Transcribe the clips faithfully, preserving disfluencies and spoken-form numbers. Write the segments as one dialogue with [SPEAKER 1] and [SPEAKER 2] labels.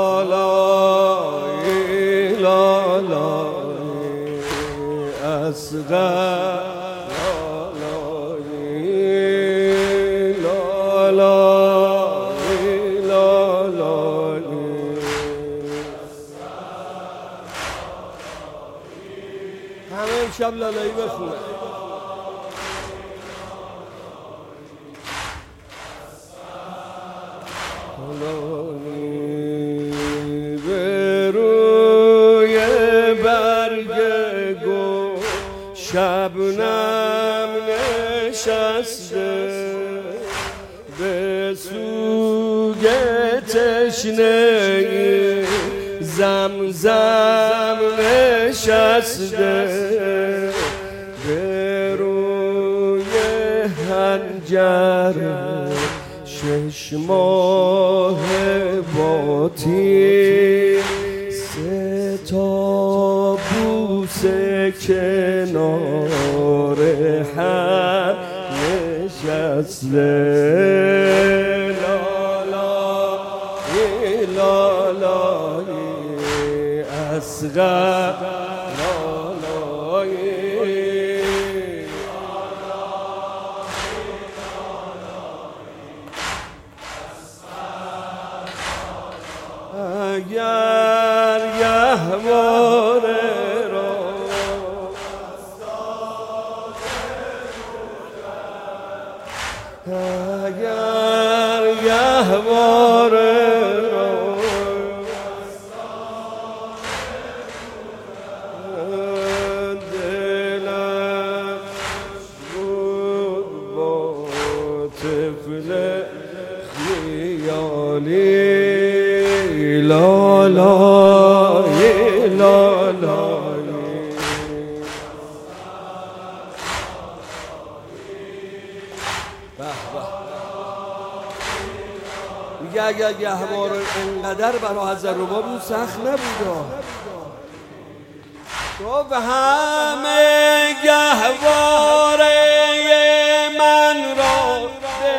[SPEAKER 1] لا لا اصغر همه امشب لالایی بخونه. به روی برگ گل شبنم نشسته، به سوگ تشنه زمزم نشسته، به روی هنجر شش ماه باطی، سه تا بوسه کنار هم نشسته. لالایی لالایی اصغر لالایی اگر گهواره را اگر گهواره را دلم بود با طفل خیالی. لا لا لا لا میگه اگر گهوار اینقدر برای حضرت رباب بود سخت نبود. تو به همه گهواره من را به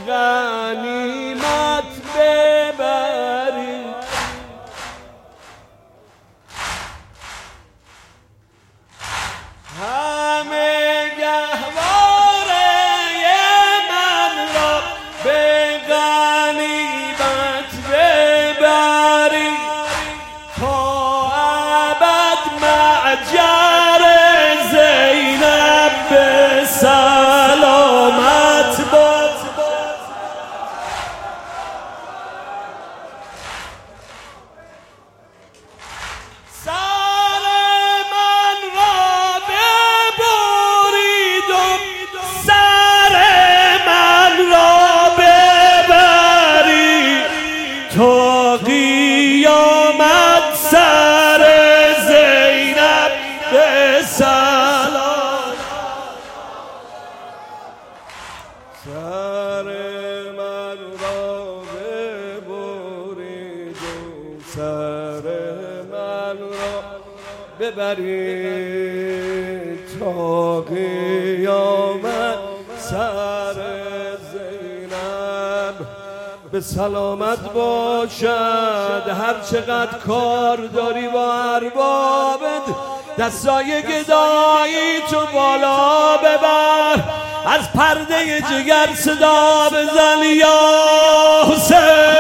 [SPEAKER 1] غنیمت ببری، همه گهواره من را به غنیمت ببری، تا ابد معجر زینب به سلامت باد. تا قیامت سر زینب به سلام، سر من را ببرید و سر من را ببرید، تا قیامت سر به سلامت باشد. هر چقدر کار داری با اربابت، دستای گدایی تو بالا ببر، از پرده جگر صدا بزن یا حسین.